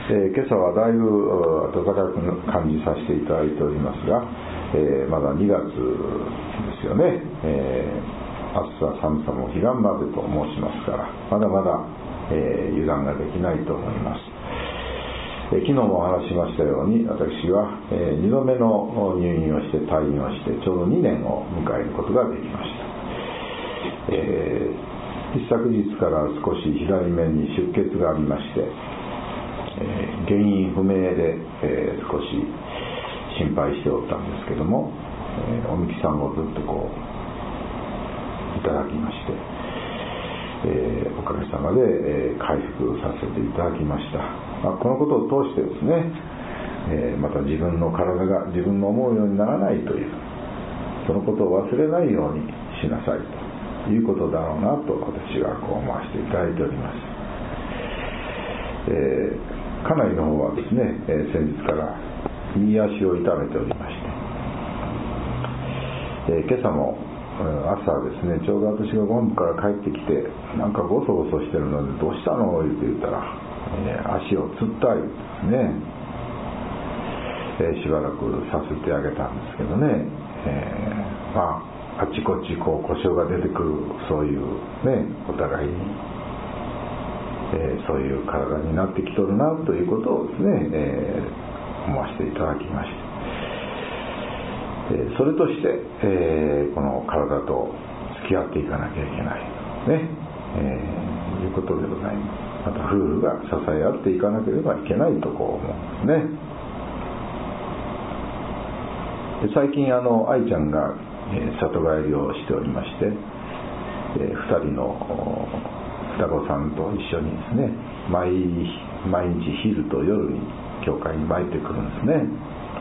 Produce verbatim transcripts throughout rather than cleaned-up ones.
えー、今朝はだいぶ暖かく感じさせていただいておりますが、えー、まだにがつですよね、えー、暑さ寒さも彼岸までと申しますから、まだまだ、えー、油断ができないと思います。えー、昨日もお話ししましたように、私は、えー、にどめの入院をして退院をしてちょうどにねんを迎えることができました。えー、一昨日から少し左目に出血がありまして、えー、原因不明で、えー、少し心配しておったんですけども、えー、おみきさんをずっとこういただきまして、えー、おかげさまで、えー、回復させていただきました。まあ、このことを通してですね、えー、また自分の体が自分の思うようにならないという、そのことを忘れないようにしなさいということだろうなと私はこう思わせていただいております。えー家内の方はですね、えー、先日から右足を痛めておりまして、えー、今朝も朝ですね、ちょうど私がゴンブから帰ってきて、なんかゴソゴソしてるのでどうしたのって言ったら、えー、足をつったりですね、えー、しばらくさせてあげたんですけどね、えー、まああっちこっちこう故障が出てくる、そういうね、お互いにえー、そういう体になってきとるなということをですね、えー、思わせていただきました。えー、それとして、えー、この体と付き合っていかなきゃいけないね、えー、いうことでございます。また夫婦が支え合っていかなければいけないとこう思うんですね。で最近あの愛ちゃんが、えー、里帰りをしておりまして、えー、ふたりの双子さんと一緒にですね、毎, 毎日昼と夜に教会に参ってくるんですね。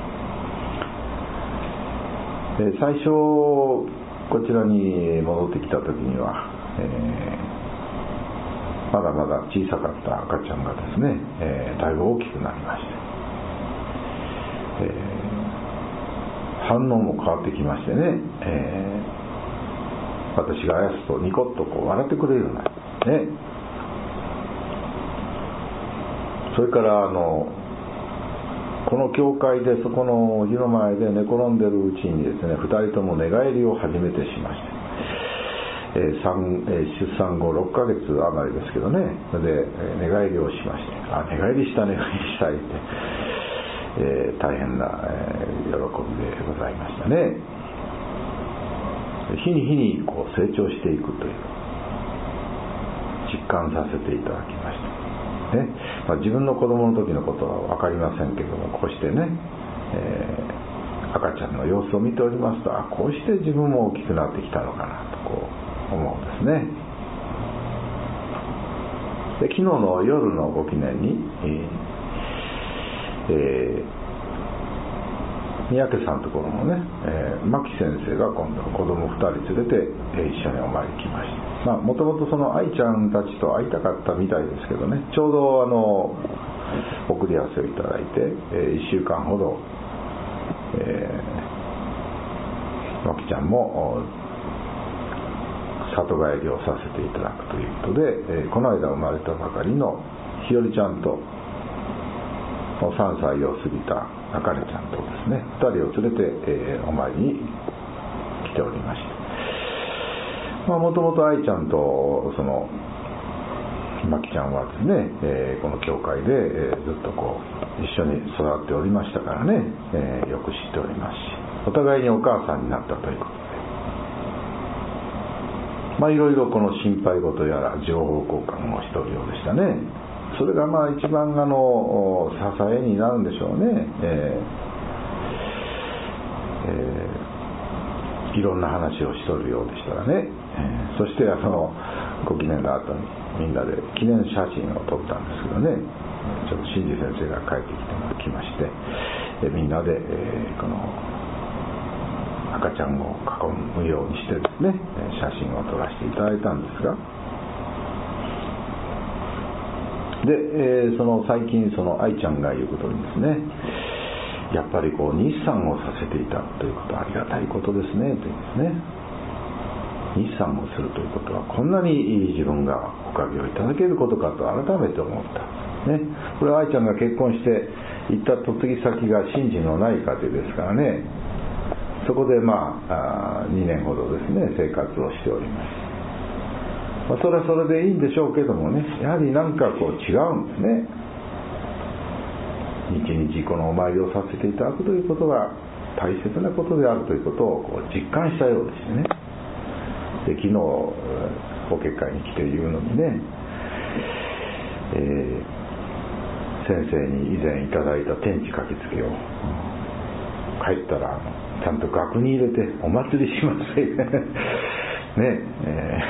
で最初こちらに戻ってきた時には、えー、まだまだ小さかった赤ちゃんがですね、えー、だいぶ大きくなりまして、えー、反応も変わってきましてね、えー、私があやすとニコッとこう笑ってくれるようになるね、それからあのこの教会でそこの湯の前で寝転んでるうちにですね、ふたりとも寝返りを始めてしまして、えー産えー、出産後ろっかげつ余りですけどね、それで、えー、寝返りをしまして、あ、寝返りした寝返りしたいって、えー、大変な、えー、喜びでございましたね。日に日にこう成長していくという実感させていただきましたね。まあ、自分の子供の時のことは分かりませんけども、こうしてね、えー、赤ちゃんの様子を見ておりますと、あ、こうして自分も大きくなってきたのかなとこう思うんですね。で昨日の夜のご記念に、えー三宅さんのところのね、えー、牧先生が今度子供ふたり連れて、えー、一緒にお参り来ました。まあもともとその愛ちゃんたちと会いたかったみたいですけどね、ちょうどあの送り合わせをいただいて、えー、いっしゅうかんほど、えー、牧ちゃんも里帰りをさせていただくということで、えー、この間生まれたばかりのひよりちゃんとさんさいを過ぎたあかねちゃんとですね、ふたりを連れて、えー、お参りに来ておりまして、もともと愛ちゃんとそのまきちゃんはですね、えー、この教会で、えー、ずっとこう一緒に育っておりましたからね、えー、よく知っておりますし、お互いにお母さんになったということで、まあいろいろこの心配事やら情報交換をしておるようでしたね。それがまあ一番あの支えになるんでしょうね。えーえー、いろんな話をしとるようでしたらね、えー、そしてあのご記念の後にみんなで記念写真を撮ったんですけどね、ちょっと新次先生が帰ってきてきまして、えー、みんなで、えー、この赤ちゃんを囲むようにしてですね、写真を撮らせていただいたんですが、で、えー、その最近その愛ちゃんが言うことにですね、やっぱりこう日産をさせていたということはありがたいことですねというんですね。日産をするということはこんなに自分がおかげをいただけることかと改めて思った。 ね、これは愛ちゃんが結婚して行った嫁ぎ先が神事のない家庭ですからね、そこでまあ、あにねんほどですね生活をしております。まあ、それはそれでいいんでしょうけどもね、やはりなんかこう違うんですね。日々このお参りをさせていただくということが大切なことであるということをこう実感したようでしてね。で昨日法華会に来ているのにね、えー、先生に以前いただいた天地書きつけを帰ったらちゃんと額に入れてお祭りしますねね、え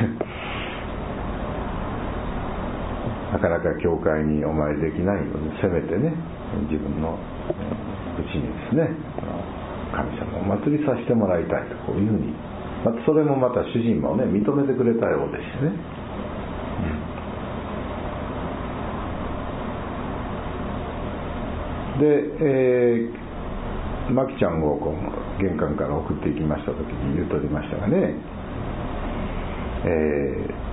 ー、なかなか教会にお参りできないので、せめてね自分のうちにですね神様をお祭りさせてもらいたいとこういうふうに、またそれもまた主人もね認めてくれたようでしてね、うん、で、えー、マキちゃんをこう玄関から送っていきました時に言うとりましたがね、えー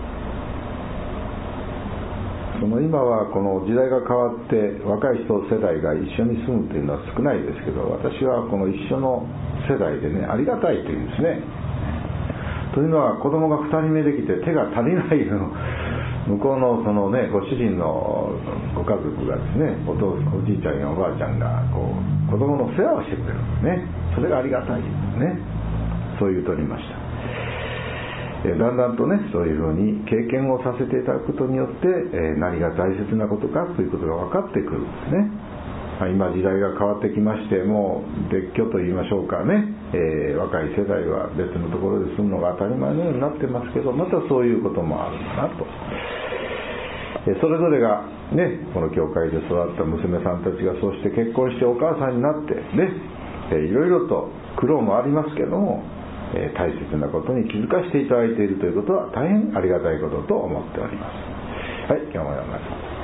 その今はこの時代が変わって若い人世代が一緒に住むというのは少ないですけど、私はこの一緒の世代でねありがたいというんですね。というのは子供がふたりめできて手が足りないの向こうのそのねご主人のご家族がですね、お父おじいちゃんやおばあちゃんがこう子供の世話をしてくれるんですね。それがありがたいですね。そう言うとりました。だんだんとねそういうふうに経験をさせていただくことによって、えー、何が大切なことかということが分かってくるんですね。まあ、今時代が変わってきまして、もう別居といいましょうかね、えー、若い世代は別のところで住むのが当たり前のようになってますけど、またそういうこともあるんだなと、えー、それぞれがねこの教会で育った娘さんたちがそうして結婚してお母さんになってね、えー、いろいろと苦労もありますけども、えー、大切なことに気づかせていただいているということは大変ありがたいことと思っております。はい、今日も読みます。